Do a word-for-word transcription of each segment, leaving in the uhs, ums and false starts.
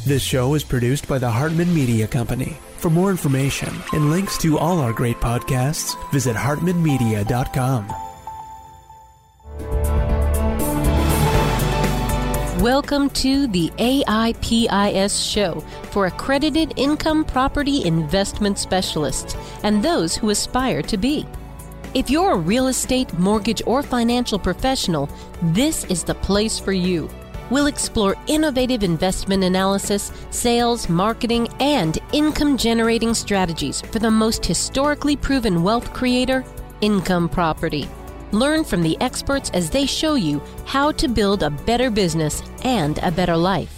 This show is produced by the Hartman Media Company. For more information and links to all our great podcasts, visit hartman media dot com. Welcome to the A I P I S show for accredited income property investment specialists and those who aspire to be. If you're a real estate, mortgage, or financial professional, this is the place for you. We'll explore innovative investment analysis, sales, marketing, and income-generating strategies for the most historically proven wealth creator, income property. Learn from the experts as they show you how to build a better business and a better life.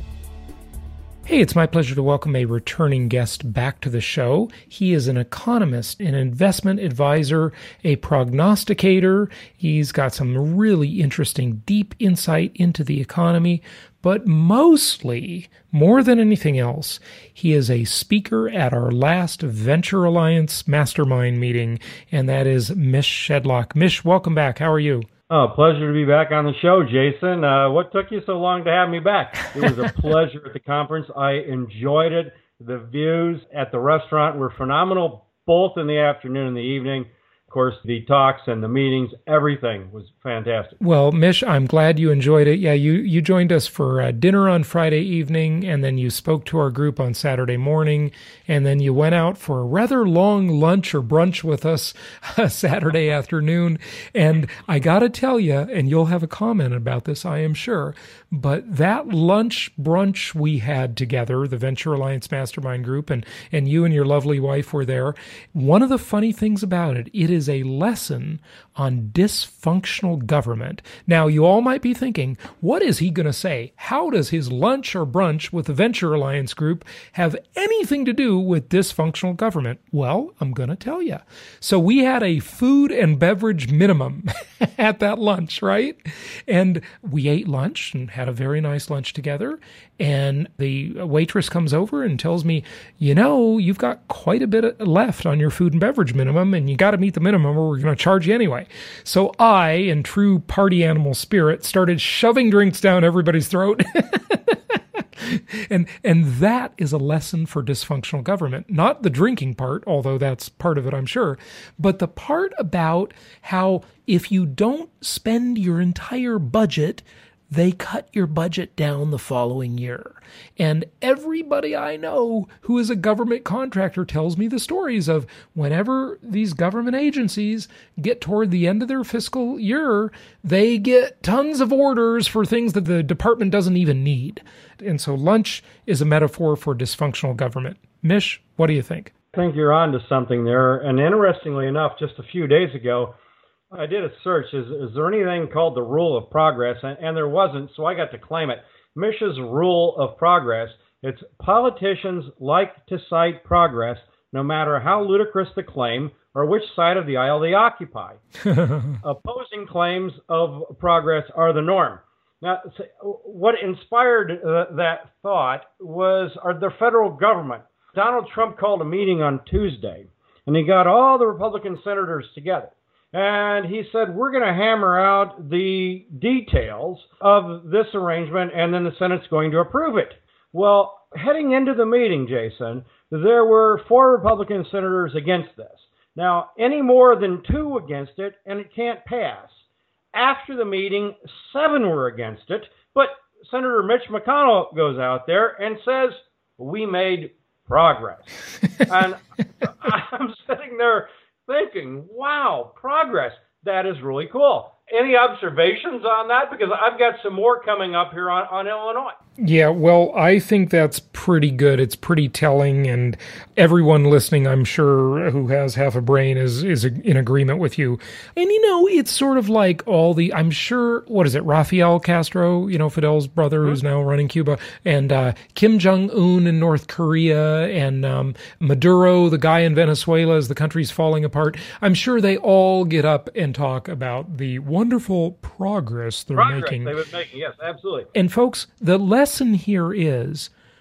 Hey, it's my pleasure to welcome a returning guest back to the show. He is an economist, an investment advisor, a prognosticator. He's got some really interesting, deep insight into the economy. But mostly, more than anything else, he is a speaker at our last Venture Alliance Mastermind meeting, and that is Mish Shedlock. Mish, welcome back. How are you? Oh, pleasure to be back on the show, Jason. Uh, what took you so long to have me back? It was a pleasure at the conference. I enjoyed it. The views at the restaurant were phenomenal, both in the afternoon and the evening. Of course, the talks and the meetings, everything was fantastic. Well, Mish, I'm glad you enjoyed it. Yeah, you, you joined us for uh, dinner on Friday evening, and then you spoke to our group on Saturday morning, and then you went out for a rather long lunch or brunch with us uh, Saturday afternoon. And I got to tell you, and you'll have a comment about this, I am sure, but that lunch brunch we had together, the Venture Alliance Mastermind Group, and, and you and your lovely wife were there. One of the funny things about it, it is a lesson on dysfunctional government. Now, you all might be thinking, what is he going to say? How does his lunch or brunch with the Venture Alliance Group have anything to do with dysfunctional government? Well, I'm going to tell you. So we had a food and beverage minimum at that lunch, right? And we ate lunch and had a very nice lunch together. And the waitress comes over and tells me, you know, you've got quite a bit left on your food and beverage minimum, and you got to meet the minimum or we're going to charge you anyway. So I, in true party animal spirit, started shoving drinks down everybody's throat. and and that is a lesson for dysfunctional government. Not the drinking part, although that's part of it, I'm sure, but the part about how if you don't spend your entire budget, they cut your budget down the following year. And everybody I know who is a government contractor tells me the stories of whenever these government agencies get toward the end of their fiscal year, they get tons of orders for things that the department doesn't even need. And so lunch is a metaphor for dysfunctional government. Mish, what do you think? I think you're on to something there. And interestingly enough, just a few days ago, I did a search. Is, is there anything called the rule of progress? And, and there wasn't, so I got to claim it. Mish's rule of progress. It's politicians like to cite progress, no matter how ludicrous the claim or which side of the aisle they occupy. Opposing claims of progress are the norm. Now, what inspired uh, that thought was our, the federal government. Donald Trump called a meeting on Tuesday, and he got all the Republican senators together. And he said, we're going to hammer out the details of this arrangement, and then the Senate's going to approve it. Well, heading into the meeting, Jason, there were four Republican senators against this. Now, any more than two against it, and it can't pass. After the meeting, seven were against it, but Senator Mitch McConnell goes out there and says, we made progress. And I'm sitting there thinking, wow, progress. That is really cool. Any observations on that? Because I've got some more coming up here on, on Illinois. Yeah, well, I think that's pretty good. It's pretty telling, and everyone listening, I'm sure, who has half a brain is is in agreement with you. And, you know, it's sort of like all the, I'm sure, what is it, Rafael Castro, you know, Fidel's brother, mm-hmm. who's now running Cuba, and uh, Kim Jong-un in North Korea, and um, Maduro, the guy in Venezuela, as the country's falling apart. I'm sure they all get up and talk about the wonderful progress they're progress making. They were making, yes, absolutely. And folks, the lesson here is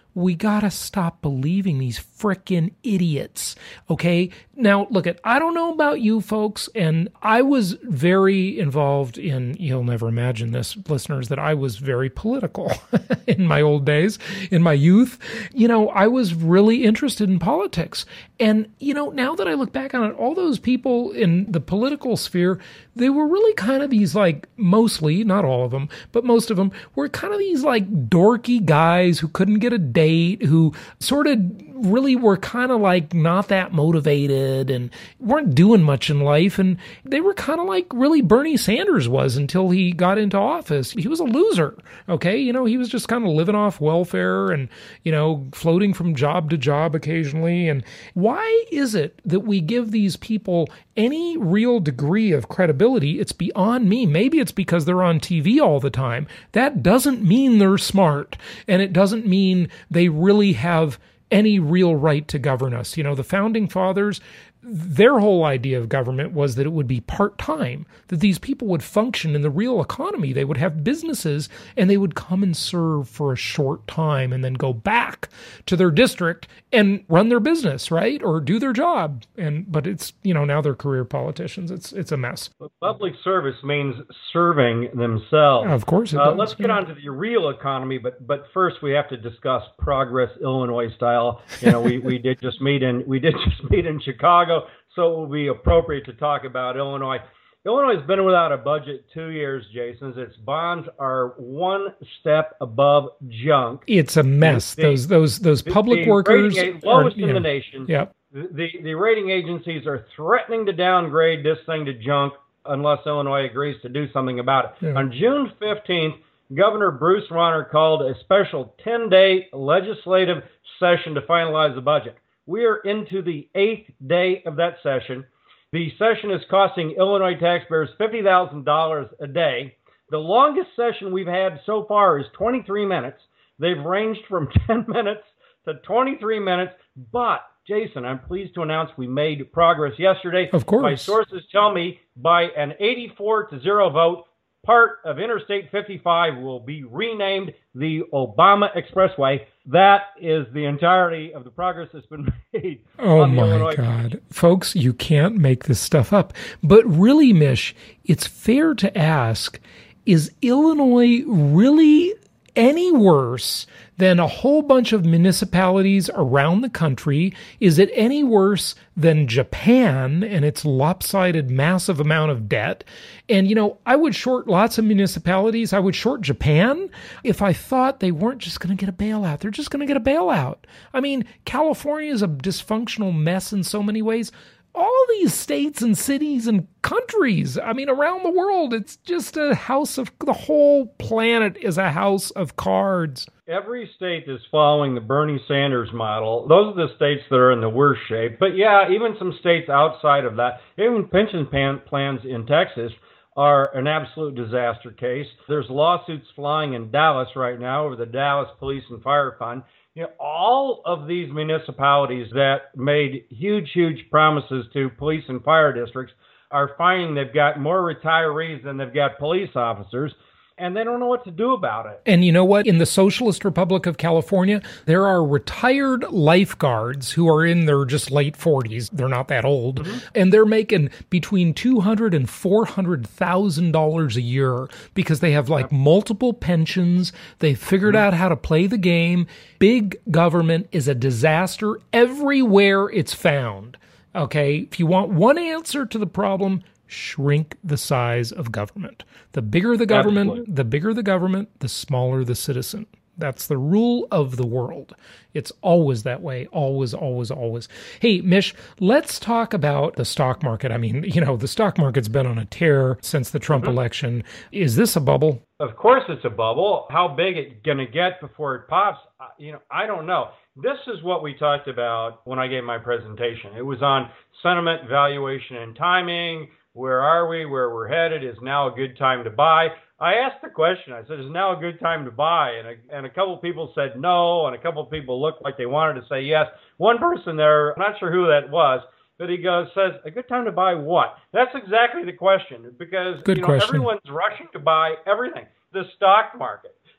we got to stop believing these frickin' idiots, okay? Now, look, at I don't know about you folks, and I was very involved in, you'll never imagine this, listeners, that I was very political in my old days, in my youth. You know, I was really interested in politics. And, you know, now that I look back on it, all those people in the political sphere, they were really kind of these, like, mostly, not all of them, but most of them were kind of these, like, dorky guys who couldn't get a date, who sort of really were kind of like not that motivated and weren't doing much in life. And they were kind of like really Bernie Sanders was until he got into office. He was a loser. Okay. You know, he was just kind of living off welfare and, you know, floating from job to job occasionally. And why is it that we give these people any real degree of credibility? It's beyond me. Maybe it's because they're on T V all the time. That doesn't mean they're smart. And it doesn't mean they really have any real right to govern us. You know, the founding fathers, their whole idea of government was that it would be part-time, that these people would function in the real economy. They would have businesses and they would come and serve for a short time and then go back to their district and run their business, right? Or do their job. And but it's, you know, now they're career politicians. It's it's a mess. Public service means serving themselves. Of course it uh, does. Let's get on to the real economy, but but first we have to discuss Progress Illinois style. You know, we, we did just meet in we did just meet in Chicago. So it will be appropriate to talk about Illinois. Illinois has been without a budget two years, Jason. Its bonds are one step above junk. It's a mess. The, those those those public the workers rating, lowest are, in know, the nation. Yep. The the rating agencies are threatening to downgrade this thing to junk unless Illinois agrees to do something about it. Yeah. On June fifteenth, Governor Bruce Rauner called a special ten-day legislative session to finalize the budget. We are into the eighth day of that session. The session is costing Illinois taxpayers fifty thousand dollars a day. The longest session we've had so far is twenty-three minutes. They've ranged from ten minutes to twenty-three minutes. But, Jason, I'm pleased to announce we made progress yesterday. Of course. My sources tell me by an eighty-four to zero vote, part of Interstate fifty-five will be renamed the Obama Expressway. That is the entirety of the progress that's been made. Oh, on the my Illinois God. Coast. Folks, you can't make this stuff up. But really, Mish, it's fair to ask, is Illinois really any worse than a whole bunch of municipalities around the country? Is it any worse than Japan and its lopsided massive amount of debt? And, you know, I would short lots of municipalities. I would short Japan if I thought they weren't just going to get a bailout. They're just going to get a bailout. I mean, California is a dysfunctional mess in so many ways. All these states and cities and countries, I mean, around the world, it's just a house of, the whole planet is a house of cards. Every state is following the Bernie Sanders model. Those are the states that are in the worst shape. But yeah, even some states outside of that, even pension pan- plans in Texas are an absolute disaster case. There's lawsuits flying in Dallas right now over the Dallas Police and Fire Fund. You know, all of these municipalities that made huge, huge promises to police and fire districts are finding they've got more retirees than they've got police officers, and they don't know what to do about it. And you know what? In the Socialist Republic of California, there are retired lifeguards who are in their just late forties. They're not that old. Mm-hmm. And they're making between two hundred thousand dollars and four hundred thousand dollars a year because they have like yep. multiple pensions. They figured mm-hmm. out how to play the game. Big government is a disaster everywhere it's found. Okay? If you want one answer to the problem, shrink the size of government. The bigger the government, Absolutely. the bigger the government, the smaller the citizen. That's the rule of the world. It's always that way. Always, always, always. Hey, Mish, let's talk about the stock market. I mean, you know, the stock market's been on a tear since the Trump mm-hmm. election. Is this a bubble? Of course it's a bubble. How big it's going to get before it pops, you know, I don't know. This is what we talked about when I gave my presentation. It was on sentiment, valuation, and timing. Where are we? Where we're headed? Is now a good time to buy? I asked the question. I said, is now a good time to buy? And a, and a couple of people said no, and a couple of people looked like they wanted to say yes. One person there, I'm not sure who that was, but he goes, says, a good time to buy what? That's exactly the question, because good you know, question. everyone's rushing to buy everything. The stock market,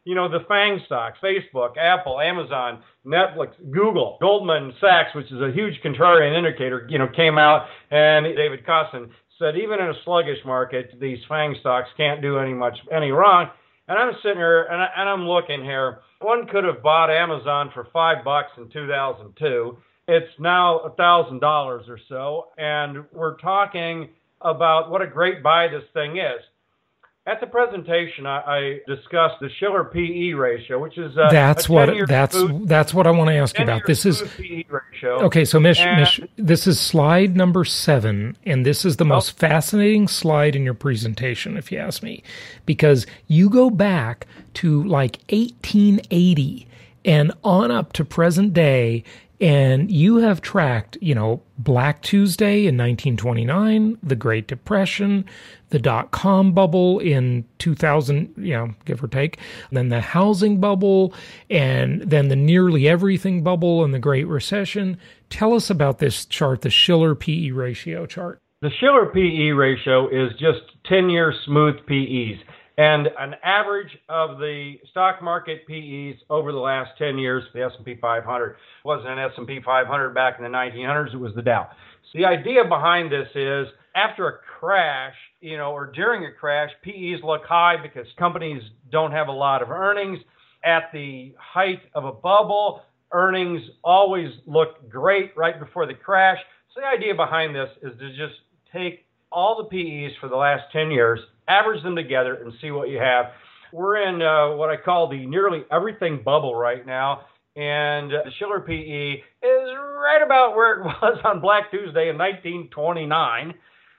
You know, the FANG stocks, Facebook, Apple, Amazon, Netflix, Google, Goldman Sachs, which is a huge contrarian indicator, you know, came out, and David Kostin said even in a sluggish market, these FANG stocks can't do any much any wrong. And I'm sitting here and, I, and I'm looking here. One could have bought Amazon for five bucks in two thousand two. It's now a thousand dollars or so, and we're talking about what a great buy this thing is. At the presentation, I, I discussed the Shiller P E ratio, which is uh, that's a what that's food, that's what I want to ask you about. This is P E ratio. Okay, so Mish, and, Mish, this is slide number seven, and this is the most oh. fascinating slide in your presentation, if you ask me, because you go back to like eighteen eighty and on up to present day. And you have tracked, you know, Black Tuesday in nineteen twenty-nine, the Great Depression, the dot-com bubble in two thousand, you know, give or take, then the housing bubble, and then the nearly everything bubble and the Great Recession. Tell us about this chart, the Shiller P E ratio chart. The Shiller P E ratio is just ten-year smooth P Es. And an average of the stock market P Es over the last ten years, the S and P five hundred, wasn't an S and P five hundred back in the nineteen hundreds, it was the Dow. So the idea behind this is after a crash, you know, or during a crash, P Es look high because companies don't have a lot of earnings. At the height of a bubble, earnings always look great right before the crash. So the idea behind this is to just take all the P Es for the last ten years, average them together, and see what you have. We're in uh, what I call the nearly everything bubble right now, and uh, the Shiller P E is right about where it was on Black Tuesday in nineteen twenty-nine.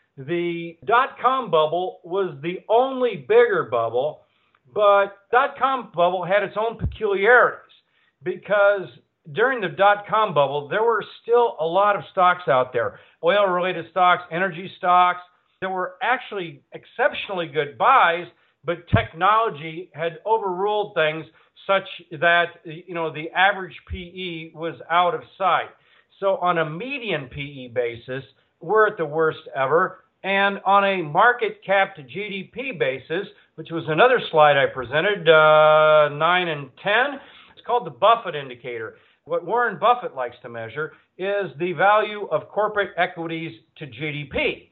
The dot-com bubble was the only bigger bubble, but dot-com bubble had its own peculiarities because during the dot-com bubble, there were still a lot of stocks out there, oil-related stocks, energy stocks. There were actually exceptionally good buys, but technology had overruled things such that, you know, the average P E was out of sight. So on a median P E basis, we're at the worst ever. And on a market cap to G D P basis, which was another slide I presented, uh, nine and ten, it's called the Buffett indicator. What Warren Buffett likes to measure is the value of corporate equities to G D P.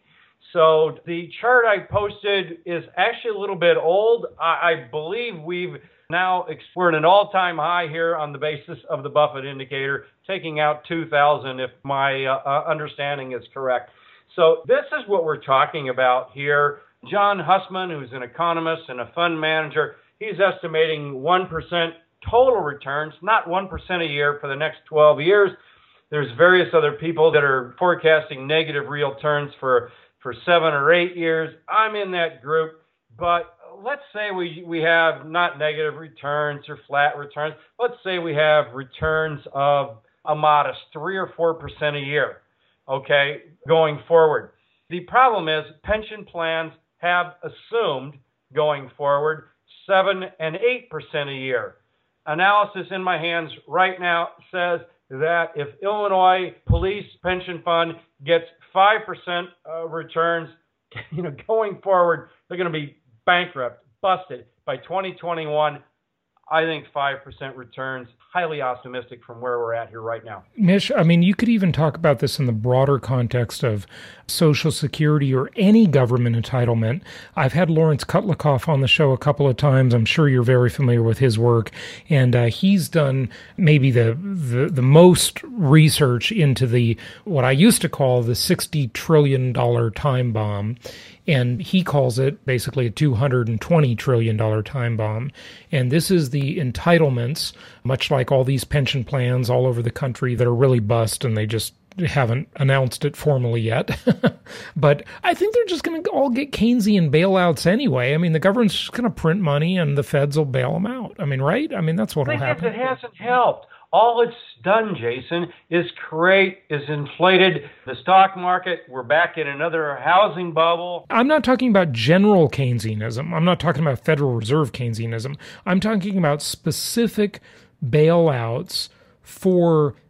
So the chart I posted is actually a little bit old. I, I believe we've now, we're at an all-time high here on the basis of the Buffett indicator, taking out two thousand if my uh, understanding is correct. So this is what we're talking about here. John Hussman, who's an economist and a fund manager, he's estimating one percent total returns, not one percent a year for the next twelve years. There's various other people that are forecasting negative real returns for for seven or eight years. I'm in that group, but let's say we we have not negative returns or flat returns. Let's say we have returns of a modest three or four percent a year, okay, going forward. The problem is pension plans have assumed going forward seven and eight percent a year. Analysis in my hands right now says that if Illinois Police Pension Fund gets five percent uh, returns, you know, going forward, they're going to be bankrupt, busted by twenty twenty-one. I think five percent returns, highly optimistic from where we're at here right now. Mish, I mean, you could even talk about this in the broader context of Social Security or any government entitlement. I've had Lawrence Kutlikoff on the show a couple of times. I'm sure you're very familiar with his work. And uh, he's done maybe the, the the most research into the what I used to call the sixty trillion dollars time bomb. And he calls it basically a two hundred twenty trillion dollars time bomb. And this is the entitlements, much like all these pension plans all over the country that are really bust and they just haven't announced it formally yet. But I think they're just going to all get Keynesian bailouts anyway. I mean, the government's just going to print money and the feds will bail them out. I mean, right? I mean, that's what will happen. It hasn't helped. All it's done, Jason, is create, is inflated the stock market. We're back in another housing bubble. I'm not talking about general Keynesianism. I'm not talking about Federal Reserve Keynesianism. I'm talking about specific bailouts for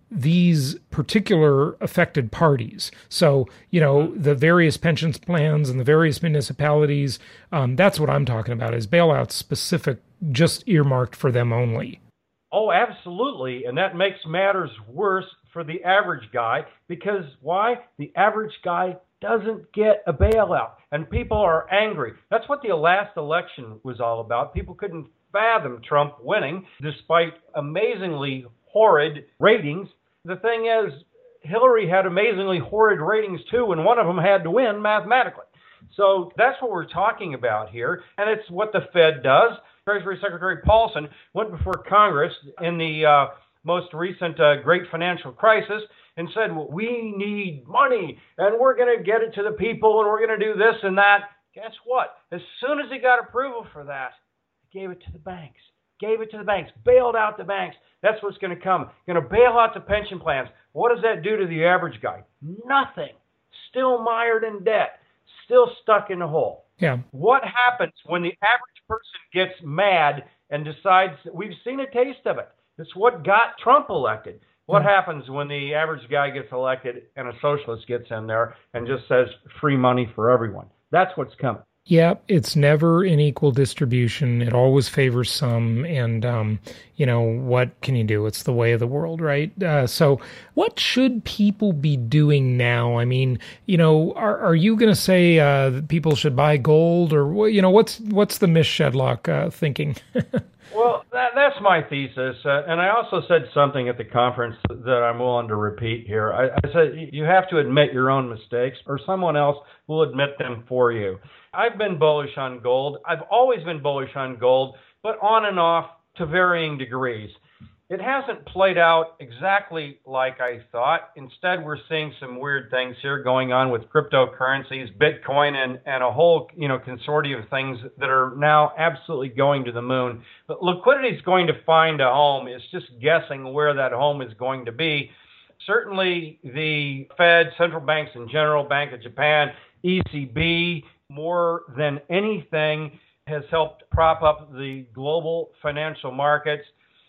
these particular affected parties. So, you know, the various pensions plans and the various municipalities, um, that's what I'm talking about, is bailouts specific, just earmarked for them only. Oh, absolutely. And that makes matters worse for the average guy, because why? The average guy doesn't get a bailout, and people are angry. That's what the last election was all about. People couldn't fathom Trump winning despite amazingly horrid ratings. The thing is, Hillary had amazingly horrid ratings too, and one of them had to win mathematically. So that's what we're talking about here, and it's what the Fed does. Treasury Secretary Paulson went before Congress in the uh, most recent uh, great financial crisis and said, well, we need money, and we're going to get it to the people, and we're going to do this and that. Guess what? As soon as he got approval for that, he gave it to the banks. Gave it to the banks, bailed out the banks. That's what's going to come. Going to bail out the pension plans. What does that do to the average guy? Nothing. Still mired in debt. Still stuck in the hole. Yeah. What happens when the average person gets mad and decides, we've seen a taste of it. It's what got Trump elected. What happens when the average guy gets elected and a socialist gets in there and just says free money for everyone? That's what's coming. Yeah, it's never an equal distribution. It always favors some. And, um, you know, what can you do? It's the way of the world, right? Uh, so what should people be doing now? I mean, you know, are, are you going to say uh, that people should buy gold, or, you know, what's what's the Miss Shedlock uh, thinking? Well, that, that's my thesis. Uh, and I also said something at the conference that I'm willing to repeat here. I, I said you have to admit your own mistakes, or someone else will admit them for you. I've been bullish on gold. I've always been bullish on gold, but on and off to varying degrees. It hasn't played out exactly like I thought. Instead, we're seeing some weird things here going on with cryptocurrencies, Bitcoin, and, and a whole, you know, consortium of things that are now absolutely going to the moon. But liquidity is going to find a home. It's just guessing where that home is going to be. Certainly, the Fed, central banks in general, Bank of Japan, E C B, more than anything, has helped prop up the global financial markets.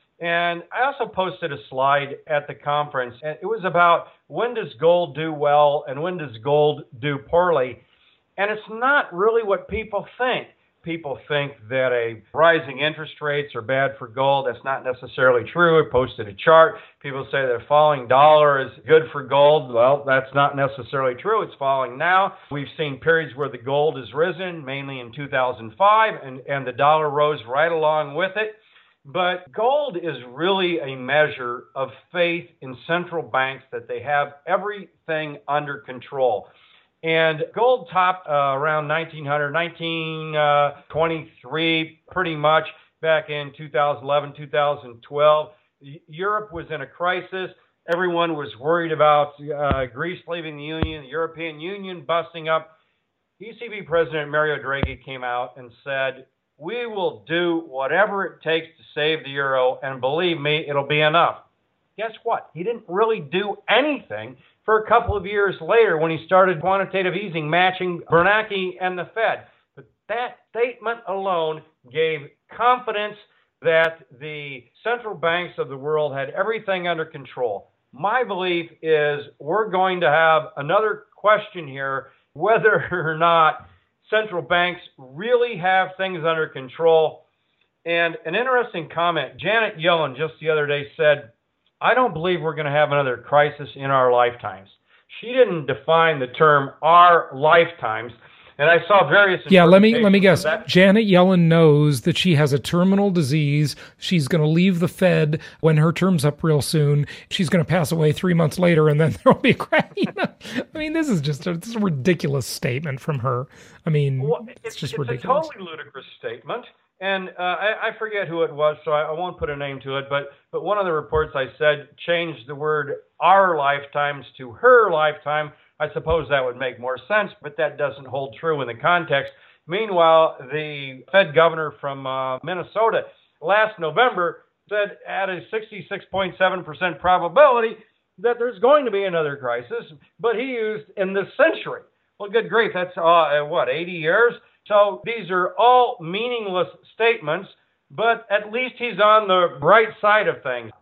And I also posted a slide at the conference, and it was about when does gold do well and when does gold do poorly. And it's not really what people think. People think that a rising interest rates are bad for gold. That's not necessarily true. I posted a chart. People say that a falling dollar is good for gold. Well, that's not necessarily true. It's falling now. We've seen periods where the gold has risen, mainly in two thousand five, and, and the dollar rose right along with it. But gold is really a measure of faith in central banks that they have everything under control. And gold topped uh, around nineteen hundred, nineteen twenty-three, pretty much back in two thousand eleven, two thousand twelve. Europe was in a crisis. Everyone was worried about uh, Greece leaving the Union, the European Union busting up. E C B President Mario Draghi came out and said, we will do whatever it takes to save the euro, and believe me, it'll be enough. Guess what? He didn't really do anything for a couple of years later when he started quantitative easing, matching Bernanke and the Fed. But that statement alone gave confidence that the central banks of the world had everything under control. My belief is we're going to have another question here, whether or not central banks really have things under control. And an interesting comment, Janet Yellen just the other day said, I don't believe we're going to have another crisis in our lifetimes. She didn't define the term our lifetimes. And I saw various. Yeah, let me let me guess. Janet Yellen knows that she has a terminal disease. She's going to leave the Fed when her term's up real soon. She's going to pass away three months later, and then there'll be a crash. You know? I mean, this is just a, this is a ridiculous statement from her. I mean, well, it's, it's just it's ridiculous. It's a totally ludicrous statement. And uh, I, I forget who it was, so I, I won't put a name to it. But but one of the reports I said changed the word our lifetimes to her lifetime. I suppose that would make more sense, but that doesn't hold true in the context. Meanwhile, the Fed governor from uh, Minnesota last November said at a sixty-six point seven percent probability that there's going to be another crisis, but he used in this century. Well, good grief, that's, uh, what, eighty years? So these are all meaningless statements, but at least he's on the right side of things.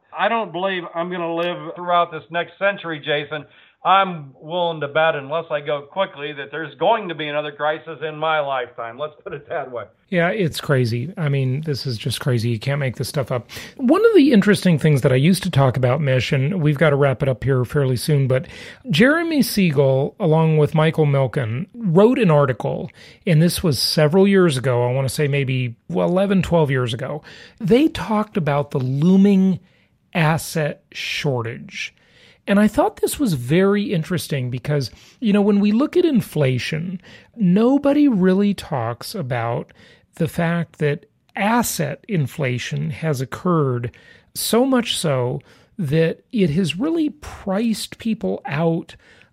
I don't believe I'm going to live throughout this next century, Jason. I'm willing to bet, unless I go quickly, that there's going to be another crisis in my lifetime. Let's put it that way. Yeah, it's crazy. I mean, this is just crazy. You can't make this stuff up. One of the interesting things that I used to talk about, Mish, and we've got to wrap it up here fairly soon, but Jeremy Siegel, along with Michael Milken, wrote an article, and this was several years ago. I want to say maybe well, eleven, twelve years ago. They talked about the looming asset shortage. And I thought this was very interesting because, you know, when we look at inflation, nobody really talks about the fact that asset inflation has occurred, so much so that it has really priced people out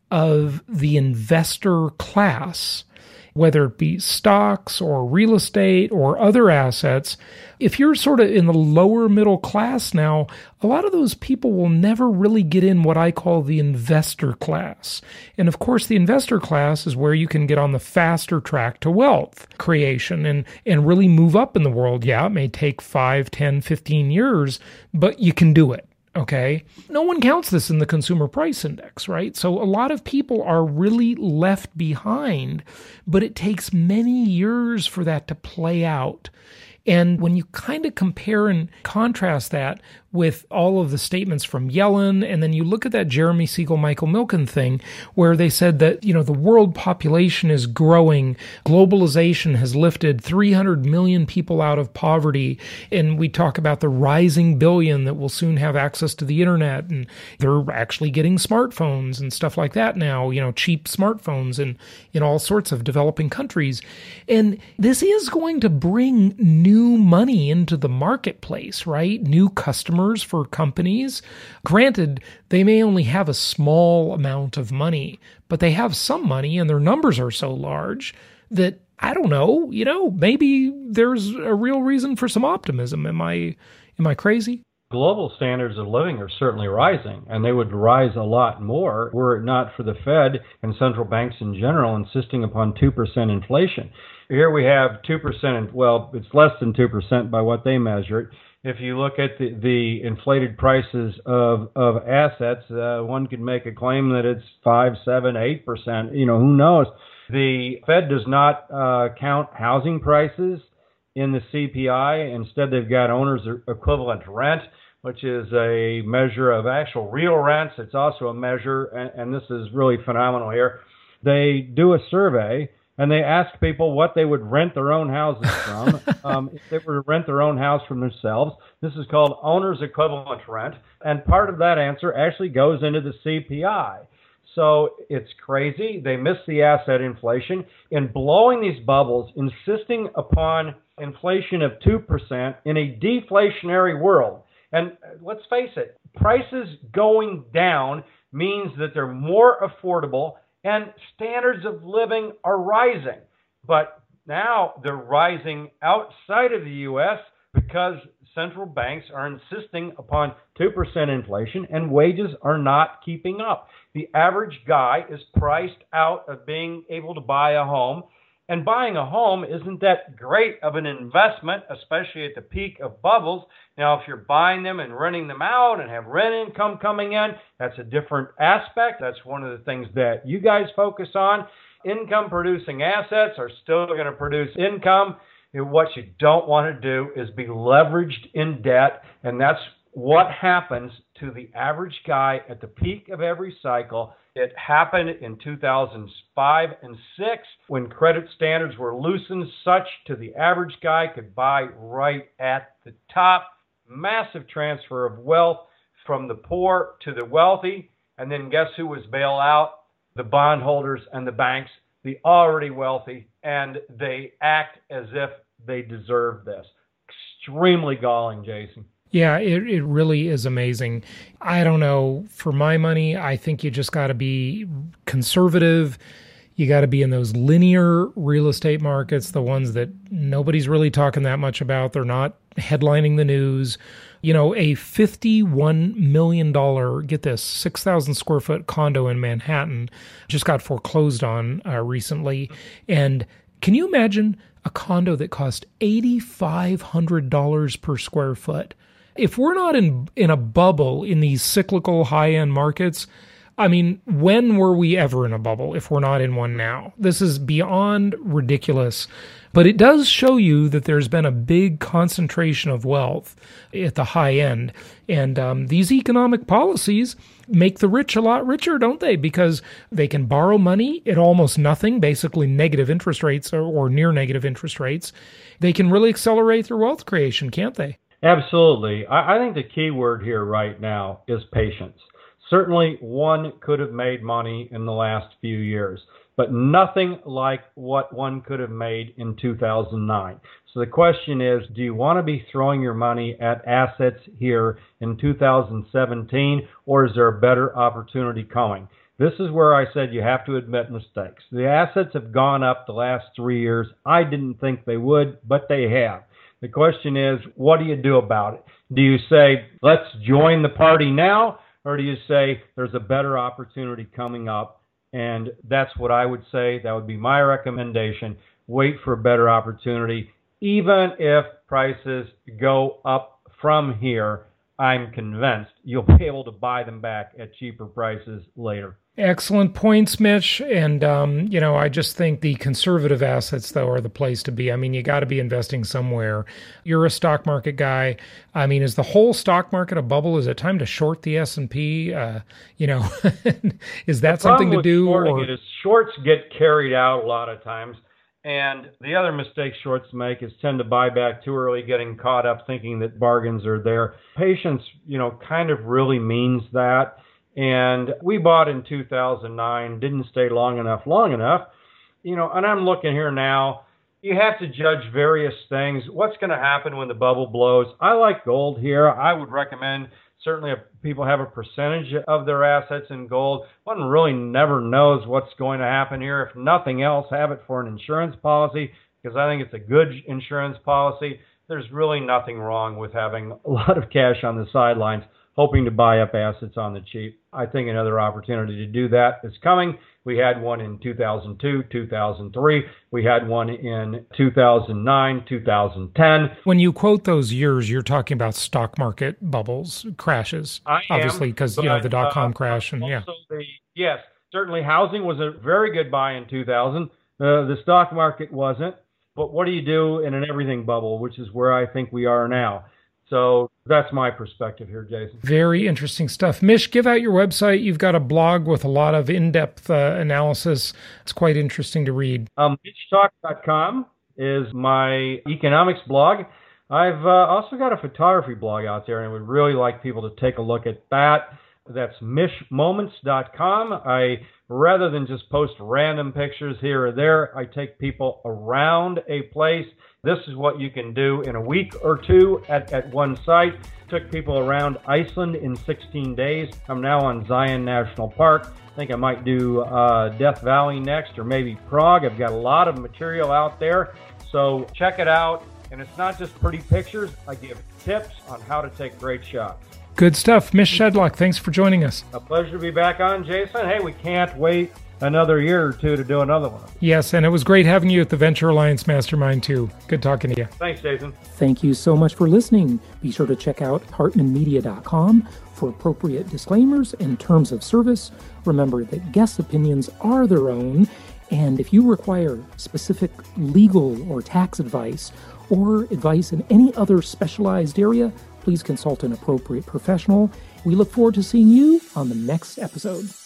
of the investor class, whether it be stocks or real estate or other assets. If you're sort of in the lower middle class now, a lot of those people will never really get in what I call the investor class. And of course, the investor class is where you can get on the faster track to wealth creation and, and really move up in the world. Yeah, it may take five, ten, fifteen years, but you can do it. Okay. No one counts this in the consumer price index, right? So a lot of people are really left behind, but it takes many years for that to play out. And when you kind of compare and contrast that with all of the statements from Yellen, and then you look at that Jeremy Siegel, Michael Milken thing, where they said that, you know, the world population is growing, globalization has lifted three hundred million people out of poverty, and we talk about the rising billion that will soon have access to the internet, and they're actually getting smartphones and stuff like that now, you know, cheap smartphones in, in all sorts of developing countries. And this is going to bring new money into the marketplace, right? New customers for companies. Granted, they may only have a small amount of money, but they have some money and their numbers are so large that, I don't know, you know, maybe there's a real reason for some optimism. Am I, am I crazy? Global standards of living are certainly rising, and they would rise a lot more were it not for the Fed and central banks in general insisting upon two percent inflation. Here we have two percent, well, it's less than two percent by what they measure it. If you look at the, the inflated prices of, of assets, uh, one could make a claim that it's five, seven, eight percent. You know, who knows? The Fed does not uh, count housing prices in the C P I. Instead, they've got owner's equivalent rent, which is a measure of actual real rents. It's also a measure, and, and this is really phenomenal here. They do a survey, and they ask people what they would rent their own houses from um, if they were to rent their own house from themselves. This is called owner's equivalent rent, and part of that answer actually goes into the C P I. So it's crazy. They miss the asset inflation in blowing these bubbles, insisting upon inflation of two percent in a deflationary world. And let's face it, prices going down means that they're more affordable and standards of living are rising. But now they're rising outside of the U S because central banks are insisting upon two percent inflation and wages are not keeping up. The average guy is priced out of being able to buy a home. And buying a home isn't that great of an investment, especially at the peak of bubbles. Now, if you're buying them and renting them out and have rent income coming in, that's a different aspect. That's one of the things that you guys focus on. Income-producing assets are still going to produce income. What you don't want to do is be leveraged in debt, and that's what happens to the average guy at the peak of every cycle. It happened in two thousand five and six when credit standards were loosened such to the average guy could buy right at the top. Massive transfer of wealth from the poor to the wealthy. And then guess who was bailed out? The bondholders and the banks, the already wealthy, and they act as if they deserve this. Extremely galling, Jason. Yeah, it, it really is amazing. I don't know. For my money, I think you just got to be conservative. You got to be in those linear real estate markets, the ones that nobody's really talking that much about. They're not headlining the news. You know, a fifty-one million dollars, get this, six thousand square foot condo in Manhattan just got foreclosed on uh, recently. And can you imagine a condo that cost eight thousand five hundred dollars per square foot? If we're not in in a bubble in these cyclical high-end markets, I mean, when were we ever in a bubble if we're not in one now? This is beyond ridiculous. But it does show you that there's been a big concentration of wealth at the high end. And um, these economic policies make the rich a lot richer, don't they? Because they can borrow money at almost nothing, basically negative interest rates or, or near negative interest rates. They can really accelerate their wealth creation, can't they? Absolutely. I, I think the key word here right now is patience. Certainly, one could have made money in the last few years, but nothing like what one could have made in two thousand nine. So the question is, do you want to be throwing your money at assets here in two thousand seventeen, or is there a better opportunity coming? This is where I said you have to admit mistakes. The assets have gone up the last three years. I didn't think they would, but they have. The question is, what do you do about it? Do you say, let's join the party now? Or do you say there's a better opportunity coming up? And that's what I would say. That would be my recommendation. Wait for a better opportunity. Even if prices go up from here, I'm convinced you'll be able to buy them back at cheaper prices later. Excellent points, Mitch. And, um, you know, I just think the conservative assets, though, are the place to be. I mean, you got to be investing somewhere. You're a stock market guy. I mean, is the whole stock market a bubble? Is it time to short the S and P? Uh, you know, is that something to do? Or... It is shorts get carried out a lot of times. And the other mistake shorts make is tend to buy back too early, getting caught up thinking that bargains are there. Patience, you know, kind of really means that. And we bought in two thousand nine, didn't stay long enough, long enough. You know, and I'm looking here now. You have to judge various things. What's going to happen when the bubble blows? I like gold here. I would recommend, certainly if people have a percentage of their assets in gold. One really never knows what's going to happen here. If nothing else, have it for an insurance policy, because I think it's a good insurance policy. There's really nothing wrong with having a lot of cash on the sidelines, hoping to buy up assets on the cheap. I think another opportunity to do that is coming. We had one in two thousand two, two thousand three. We had one in two thousand nine, two thousand ten. When you quote those years, you're talking about stock market bubbles, crashes, I obviously, because, you know, the dot-com uh, crash. and yeah. The, yes, certainly housing was a very good buy in two thousand. Uh, the stock market wasn't. But what do you do in an everything bubble, which is where I think we are now? So that's my perspective here, Jason. Very interesting stuff. Mish, give out your website. You've got a blog with a lot of in-depth uh, analysis. It's quite interesting to read. Um, Mitch Talk dot com is my economics blog. I've uh, also got a photography blog out there, and I would really like people to take a look at that. That's Mish Moments dot com. I, rather than just post random pictures here or there, I take people around a place. This is what you can do in a week or two at, at one site. Took people around Iceland in sixteen days. I'm now on Zion National Park. I think I might do uh, Death Valley next, or maybe Prague. I've got a lot of material out there. So check it out. And it's not just pretty pictures. I give tips on how to take great shots. Good stuff. Mish Shedlock, thanks for joining us. A pleasure to be back on, Jason. Hey, we can't wait another year or two to do another one. Yes, and it was great having you at the Venture Alliance Mastermind, too. Good talking to you. Thanks, Jason. Thank you so much for listening. Be sure to check out hartman media dot com for appropriate disclaimers and terms of service. Remember that guest opinions are their own, and if you require specific legal or tax advice or advice in any other specialized area, please consult an appropriate professional. We look forward to seeing you on the next episode.